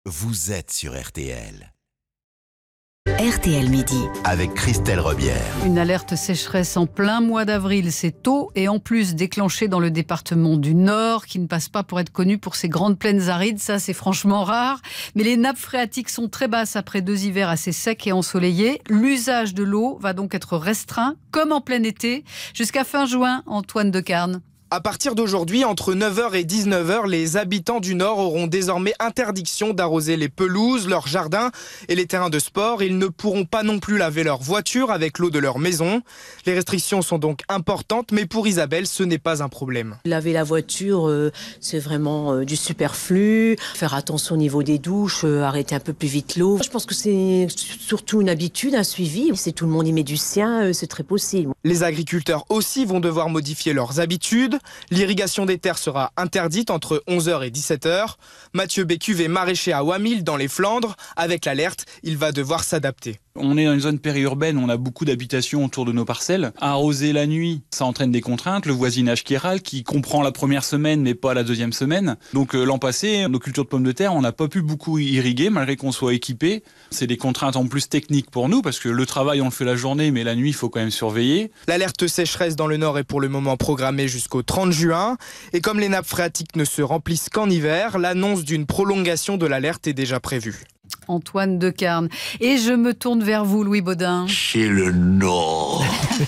vous êtes sur RTL. RTL Midi. Avec Christelle Rebière. Une alerte sécheresse en plein mois d'avril, c'est tôt et en plus déclenchée dans le département du Nord qui ne passe pas pour être connu pour ses grandes plaines arides, ça c'est franchement rare. Mais les nappes phréatiques sont très basses après 2 hivers assez secs et ensoleillés. L'usage de l'eau va donc être restreint, comme en plein été, jusqu'à fin juin, Antoine Decarne. À partir d'aujourd'hui, entre 9h et 19h, les habitants du Nord auront désormais interdiction d'arroser les pelouses, leurs jardins et les terrains de sport. Ils ne pourront pas non plus laver leur voiture avec l'eau de leur maison. Les restrictions sont donc importantes, mais pour Isabelle, ce n'est pas un problème. Laver la voiture, c'est vraiment du superflu. Faire attention au niveau des douches, arrêter un peu plus vite l'eau. Je pense que c'est surtout une habitude, un suivi. Si tout le monde y met du sien, c'est très possible. Les agriculteurs aussi vont devoir modifier leurs habitudes. L'irrigation des terres sera interdite entre 11h et 17h. Mathieu Bécuve est maraîcher à Wamil dans les Flandres. Avec l'alerte, il va devoir s'adapter. On est dans une zone périurbaine, on a beaucoup d'habitations autour de nos parcelles. Arroser la nuit, ça entraîne des contraintes. Le voisinage qui râle, qui comprend la première semaine mais pas la deuxième semaine. Donc l'an passé, nos cultures de pommes de terre, on n'a pas pu beaucoup irriguer malgré qu'on soit équipé. C'est des contraintes en plus techniques pour nous parce que le travail on le fait la journée mais la nuit il faut quand même surveiller. L'alerte sécheresse dans le Nord est pour le moment programmée jusqu'au 30 juin. Et comme les nappes phréatiques ne se remplissent qu'en hiver, l'annonce d'une prolongation de l'alerte est déjà prévue. Antoine Decarne. Et je me tourne vers vous, Louis Baudin. Chez le Nord.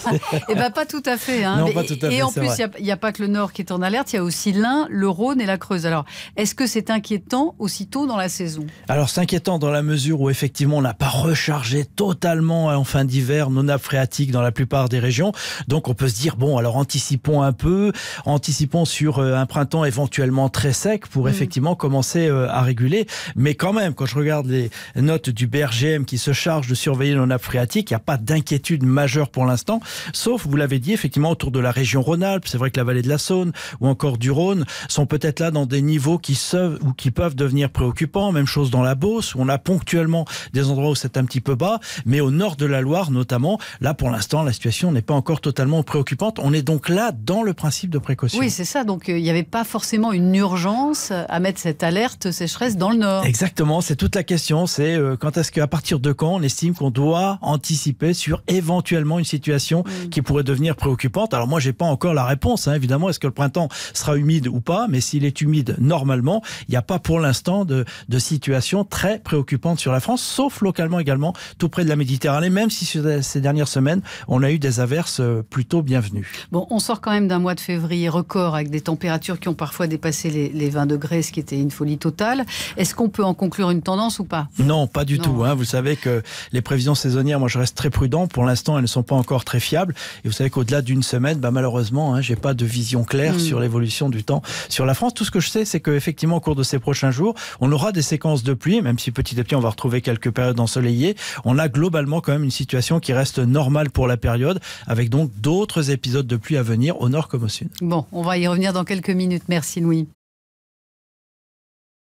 Eh bien, pas tout à fait. Hein. Non, pas tout à fait, et en c'est plus, vrai. il n'y a pas que le Nord qui est en alerte, il y a aussi l'Ain, le Rhône et la Creuse. Alors, est-ce que c'est inquiétant aussitôt dans la saison ? Alors c'est inquiétant dans la mesure où effectivement on n'a pas rechargé totalement en fin d'hiver nos nappes phréatiques dans la plupart des régions. Donc on peut se dire bon alors anticipons un peu, anticipons sur un printemps éventuellement très sec pour effectivement commencer à réguler. Mais quand même quand je regarde les notes du BRGM qui se charge de surveiller nos nappes phréatiques, il n'y a pas d'inquiétude majeure pour l'instant, sauf vous l'avez dit effectivement autour de la région Rhône-Alpes. C'est vrai que la vallée de la Saône ou encore du Rhône sont peut-être là dans des niveaux qui peuvent devenir préoccupants. Même chose dans la Beauce, où on a ponctuellement des endroits où c'est un petit peu bas, mais au nord de la Loire notamment, là pour l'instant la situation n'est pas encore totalement préoccupante. On est donc là dans le principe de précaution. Oui, c'est ça. Donc il n'y avait pas forcément une urgence à mettre cette alerte sécheresse dans le Nord. Exactement, c'est toute la question. C'est quand est-ce qu'à partir de quand on estime qu'on doit anticiper sur éventuellement une situation qui pourrait devenir préoccupante. Alors moi j'ai pas encore la réponse, hein, évidemment. Est-ce que le printemps sera humide ou pas? Mais s'il est humide normalement, il n'y a pas pour l'instant de situation très préoccupante sur la France, sauf localement également, tout près de la Méditerranée, même si ces dernières semaines, on a eu des averses plutôt bienvenues. Bon, on sort quand même d'un mois de février record avec des températures qui ont parfois dépassé les 20 degrés, ce qui était une folie totale. Est-ce qu'on peut en conclure une tendance ou pas ? Non, pas du tout. Hein. Vous savez que les prévisions saisonnières, moi je reste très prudent. Pour l'instant, elles ne sont pas encore très fiables. Et vous savez qu'au-delà d'une semaine, malheureusement, j'ai pas de vision claire sur l'évolution du temps sur la France. Tout ce que je sais, c'est qu'effectivement, au cours de ces prochains jours, on aura des séquences de pluie, même si petit à petit on va retrouver quelques périodes ensoleillées. On a globalement quand même une situation qui reste normale pour la période, avec donc d'autres épisodes de pluie à venir au nord comme au sud. Bon, on va y revenir dans quelques minutes. Merci Louis.